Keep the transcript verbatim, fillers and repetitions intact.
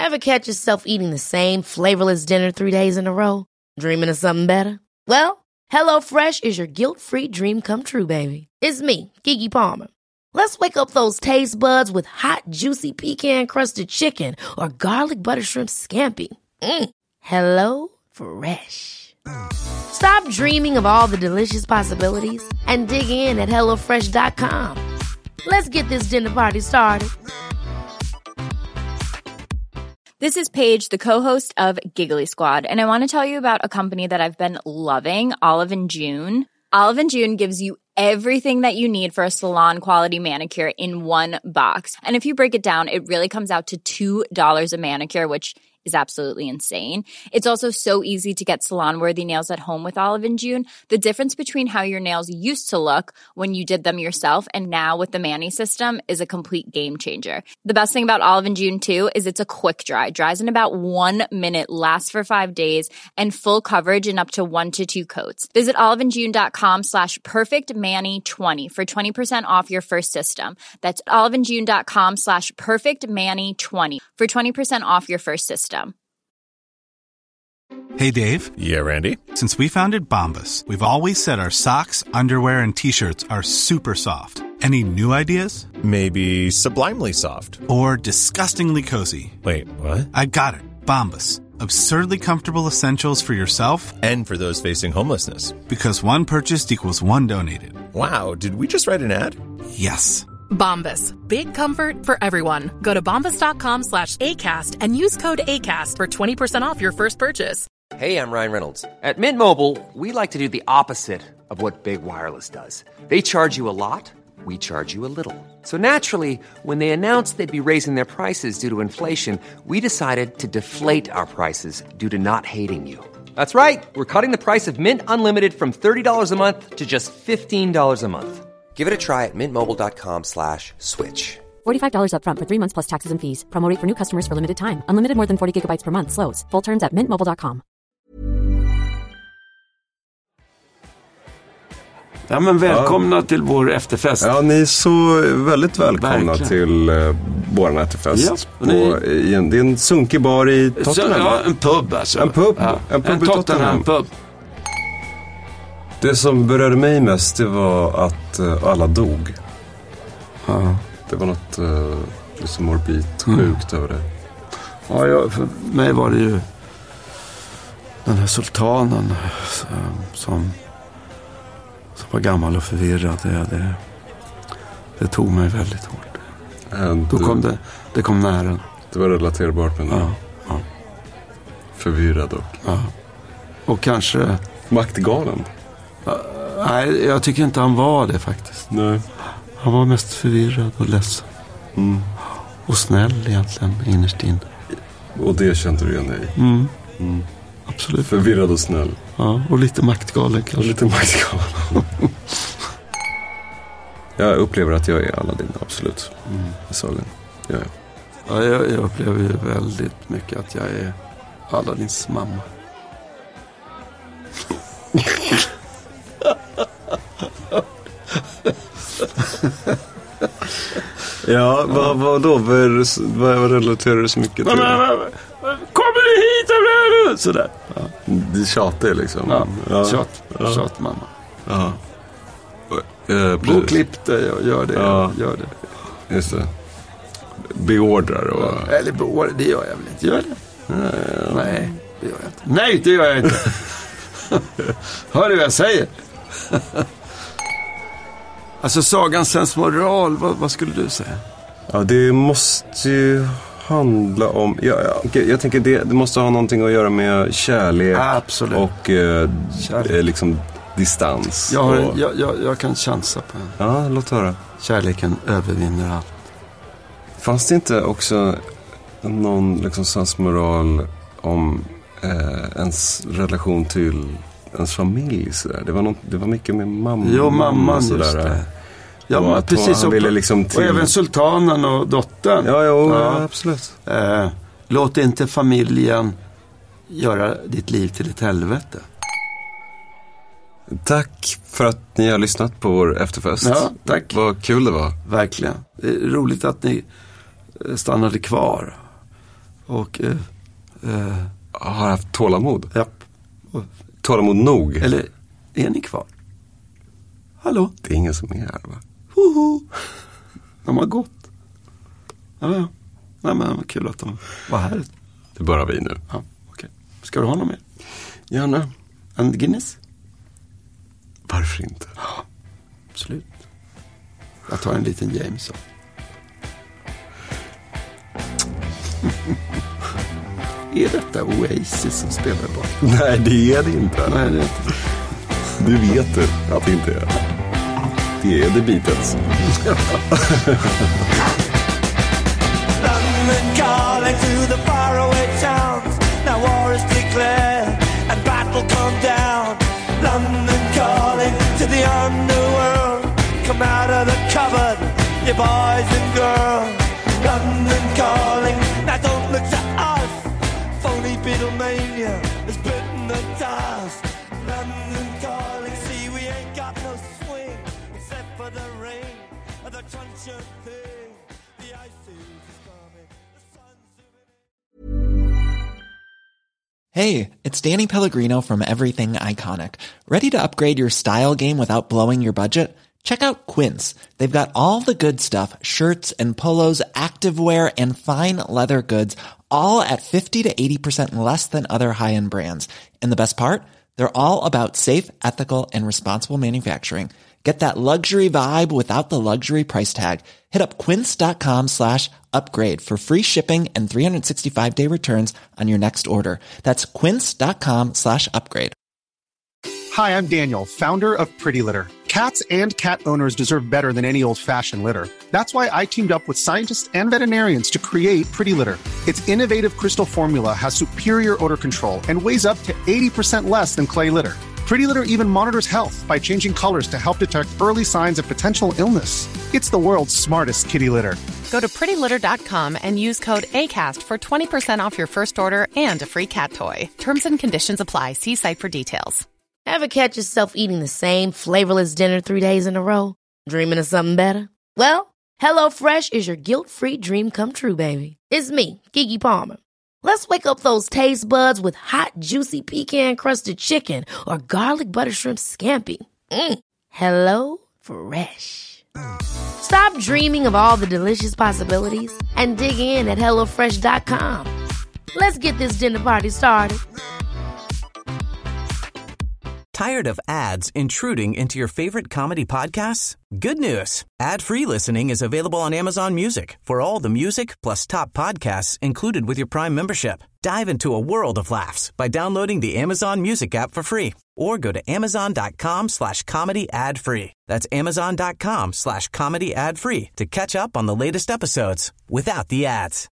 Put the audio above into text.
Ever catch yourself eating the same flavorless dinner three days in a row? Dreaming of something better? Well, HelloFresh is your guilt-free dream come true, baby. It's me, Keke Palmer. Let's wake up those taste buds with hot, juicy pecan-crusted chicken or garlic butter shrimp scampi. Mm. Hello Fresh. Stop dreaming of all the delicious possibilities and dig in at hello fresh dot com. Let's get this dinner party started. This is Paige, the co-host of Giggly Squad, and I want to tell you about a company that I've been loving, Olive and June. Olive and June gives you everything that you need for a salon-quality manicure in one box. And if you break it down, it really comes out to two dollars a manicure, which is absolutely insane. It's also so easy to get salon-worthy nails at home with Olive and June. The difference between how your nails used to look when you did them yourself and now with the Mani system is a complete game changer. The best thing about Olive and June, too, is it's a quick dry. Dries in about one minute, lasts for five days, and full coverage in up to one to two coats. Visit oliveandjune.com slash perfectmani20 for twenty percent off your first system. That's oliveandjune.com slash perfectmani20 for twenty percent off your first system. Hey, Dave. Yeah, Randy. Since we founded Bombas, we've always said our socks, underwear, and T-shirts are super soft. Any new ideas? Maybe sublimely soft. Or disgustingly cozy. Wait, what? I got it. Bombas. Absurdly comfortable essentials for yourself and for those facing homelessness. Because one purchased equals one donated. Wow, did we just write an ad? Yes. Bombas. Big comfort for everyone. Go to bombas.com slash ACAST and use code ACAST for twenty percent off your first purchase. Hey, I'm Ryan Reynolds. At Mint Mobile, we like to do the opposite of what Big Wireless does. They charge you a lot, we charge you a little. So naturally, when they announced they'd be raising their prices due to inflation, we decided to deflate our prices due to not hating you. That's right. We're cutting the price of Mint Unlimited from thirty dollars a month to just fifteen dollars a month. Give it a try at mintmobile.com slash switch. forty-five dollars up front for three months plus taxes and fees. Promo rate for new customers for limited time. Unlimited more than forty gigabytes per month. Slows full terms at mint mobile dot com. Ja, men välkomna ja. till vår efterfest. Ja, ni är så väldigt välkomna Verkligen. till uh, vår efterfest. Ja, på, ni... i en, det är en sunkig bar i Tottenham. Så, ja, en pub alltså. En pub, ja. en pub en i Tottenham. Tottenham. Pub. Det som berörde mig mest, det var att uh, alla dog. Ja. Det var något uh, liksom morbid, sjukt mm. över det. Ja, jag, för mig var det ju den här sultanen som, som var gammal och förvirrad. Det, det, det tog mig väldigt hårt. And Då kom det, det kom nära. Det var relaterbart med ja, ja. Förvirrad och... Ja. Och kanske... Maktgalen. Uh, nej, jag tycker inte han var det faktiskt. Nej. Han var mest förvirrad och ledsen. Mm. Och snäll egentligen, innerst in. Och det kände du igen dig i? Mm. Mm. Absolut. Förvirrad och snäll. Ja, och lite maktgalen kanske. Och lite maktgalen. Jag upplever att jag är Aladdin, absolut. Mm. I sagan. Ja, ja. Ja, jag, jag upplever ju väldigt mycket att jag är Aladdins mamma. Ja, vad, vad då? Vad, vad relaterar du så mycket till? Kommer du hit eller? Sådär. Ja. Det tjatar liksom. Ja, ja. tjat, ja. tjat mamma. Ja. Uh, Gå och klipp det, gör det, ja. gör det. Just det. Beordrar och... Ja, eller beordrar, det gör jag väl inte. Gör det? Nej, ja. Nej, det gör jag inte. Nej, det gör jag inte. Hör du vad jag säger? Alltså sagans sensmoral, vad, vad skulle du säga? Ja, det måste ju handla om... Ja, ja, jag tänker det, det måste ha någonting att göra med kärlek. Absolut. Och eh, kärlek. liksom distans. Jag, har, och... jag, jag, jag kan chansa på en. Ja, låt höra. Kärleken övervinner allt. Fanns det inte också någon liksom sensmoral om eh, ens relation till ens familj sådär? Det var, något, det var mycket med mamma. Jo, mamman sådär. just det. Ja, och men precis. Och, liksom till... och även sultanen och dottern. Ja, jo, ja. ja absolut. Eh, låt inte familjen göra ditt liv till ett helvete. Tack för att ni har lyssnat på vår efterfest. Ja, tack. Vad kul det var. Verkligen. Det är roligt att ni stannade kvar. Och... Eh, eh, har haft tålamod? Japp. Och, tålamod nog? Eller är ni kvar? Hallå? Det är ingen som är här, va? Hoho! De har gått. Ja, ja. Nej, men vad kul att de var här. Det är bara vi nu. Ja, okej. Okay. Ska du ha någon mer? Gärna. En Guinness? Varför inte? Ja, absolut. Jag tar en liten Jameson. Är detta Oasis som spelar bara? Nej, det är det inte. Nej, det är inte. Du vet det, att det inte är. Det är The Beatles. London calling to the faraway towns. Now war is declared and battle come down. London calling to the underworld. Come out of the cupboard, you boys and girls. London calling, now don't look to us. Phony Beatlemania is bitten the dust. London calling, see we ain't got no swing except for the rain and the crunch of thing. The ice is coming, the sun's zooming. Hey, it's Danny Pellegrino from Everything Iconic. Ready to upgrade your style game without blowing your budget? Check out Quince. They've got all the good stuff, shirts and polos, activewear, and fine leather goods, all at fifty to eighty percent less than other high-end brands. And the best part? They're all about safe, ethical, and responsible manufacturing. Get that luxury vibe without the luxury price tag. Hit up quince.com slash upgrade for free shipping and three sixty-five day returns on your next order. That's quince.com slash upgrade. Hi, I'm Daniel, founder of Pretty Litter. Cats and cat owners deserve better than any old-fashioned litter. That's why I teamed up with scientists and veterinarians to create Pretty Litter. Its innovative crystal formula has superior odor control and weighs up to eighty percent less than clay litter. Pretty Litter even monitors health by changing colors to help detect early signs of potential illness. It's the world's smartest kitty litter. Go to pretty litter dot com and use code ACAST for twenty percent off your first order and a free cat toy. Terms and conditions apply. See site for details. Ever catch yourself eating the same flavorless dinner three days in a row? Dreaming of something better? Well, HelloFresh is your guilt-free dream come true, baby. It's me, Keke Palmer. Let's wake up those taste buds with hot, juicy pecan-crusted chicken or garlic butter shrimp scampi. Mm. Hello Fresh. Stop dreaming of all the delicious possibilities and dig in at hello fresh dot com. Let's get this dinner party started. Tired of ads intruding into your favorite comedy podcasts? Good news. Ad-free listening is available on Amazon Music for all the music plus top podcasts included with your Prime membership. Dive into a world of laughs by downloading the Amazon Music app for free or go to amazon.com slash comedy ad free. That's amazon.com slash comedy ad free to catch up on the latest episodes without the ads.